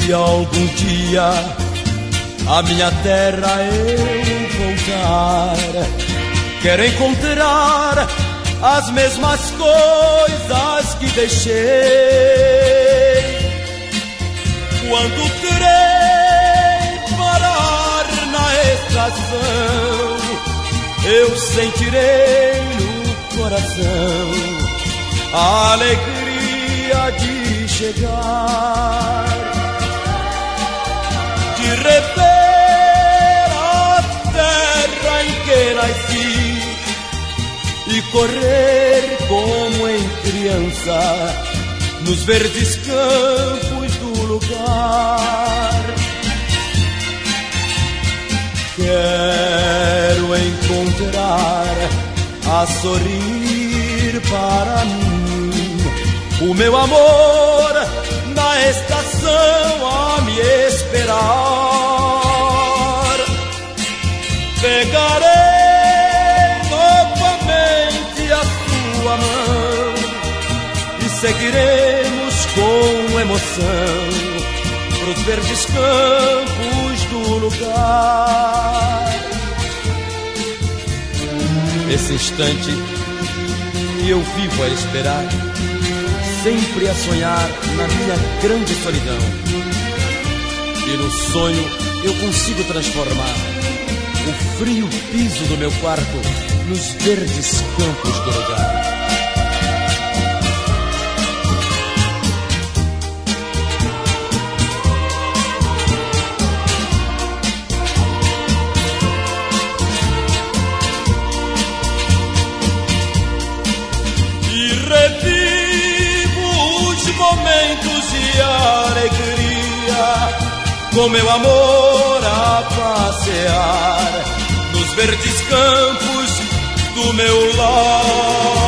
algum dia a minha terra eu voltar, quero encontrar as mesmas coisas que deixei. Quando trem parar na estação, eu sentirei no coração a alegria de chegar, de rever a terra em que nasci e correr como em criança nos verdes campos do lugar. Quero encontrar a sorrir para mim o meu amor na estação a me esperar. Pegarei novamente a sua mão e seguiremos com emoção pros verdes campos do lugar. Esse instante eu vivo a esperar, sempre a sonhar na minha grande solidão. E no sonho eu consigo transformar o frio piso do meu quarto nos verdes campos do lugar. Momentos de alegria, com meu amor a passear nos verdes campos do meu lar.